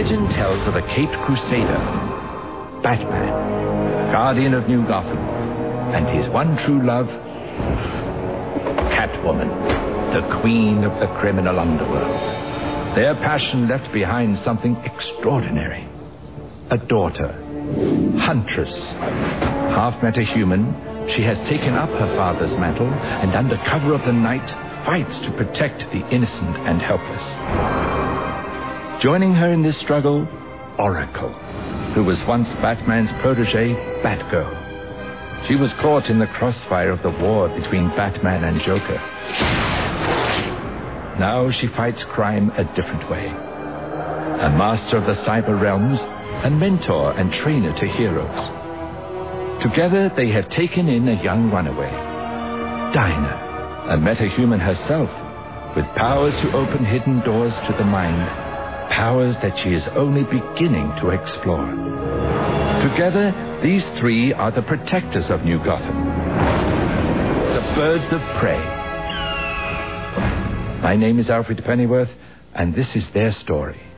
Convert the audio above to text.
Legend tells of a caped crusader, Batman, guardian of New Gotham, and his one true love, Catwoman, the queen of the criminal underworld. Their passion left behind something extraordinary. A daughter, Huntress. Half metahuman, she has taken up her father's mantle and under cover of the night fights to protect the innocent and helpless. Joining her in this struggle, Oracle, who was once Batman's protege, Batgirl. She was caught in the crossfire of the war between Batman and Joker. Now she fights crime a different way. A master of the cyber realms, a mentor and trainer to heroes. Together they have taken in a young runaway, Dinah, a metahuman herself, with powers to open hidden doors to the mind, powers that she is only beginning to explore. Together, these three are the protectors of New Gotham, the birds of prey. My name is Alfred Pennyworth, and this is their story.